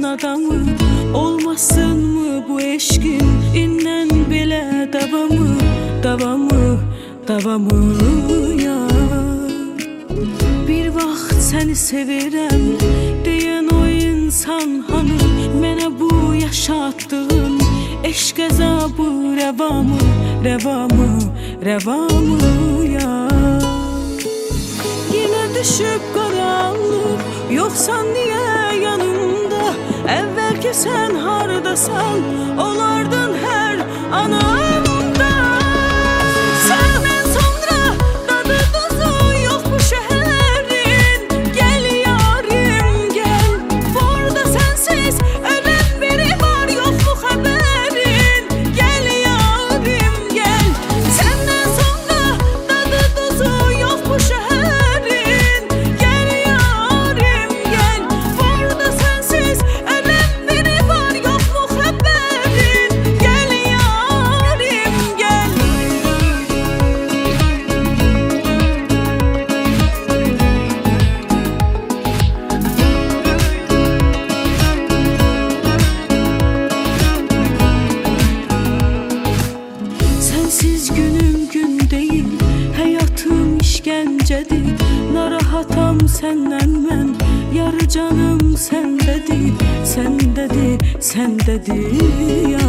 adamı, olmasın mı bu eşkin innen belə davamı, davamı, davamı ya. Bir vaxt səni sevirəm deyən o insan hanı, mənə bu yaşatdığın eşq əzabı rəvamı, rəvamı, rəvamı ya. Yine düşüp qaranlıq, yoxsan niyə yanımda? Əvvəlki sən hardasan, olardın hər anımda. Səndən sonra dadı duzu yox bu şəhərin. Gəl yarim gəl, burada sənsiz öləm biri var, yox bu xəbərin. Gəl yarim gəl, səndən sonra dadı duzu yox bu şəhərin. Gəl yarim gəl, burada sənsiz öləm biri var, yox bu xəbərin. Gəl yarim gəl. Sensiz günüm gün değil, hayatım işkencedir. Narahatam senden ben, yarı canım sendedir, sendedir, sendedir ya.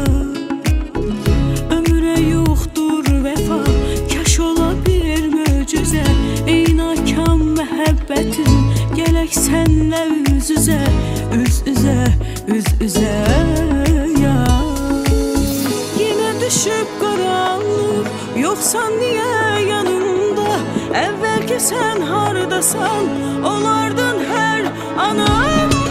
Ömre yoktur vefa, kaş ola bir möcüzə. Ey nakam məhəbbətim, gələk sənlə üz üzə, üz üzə, üz üzə ya. Yine düşüp qaranlıq, yoxsan niyə yanımda? Əvvəlki sən hardasan, olardın hər anım.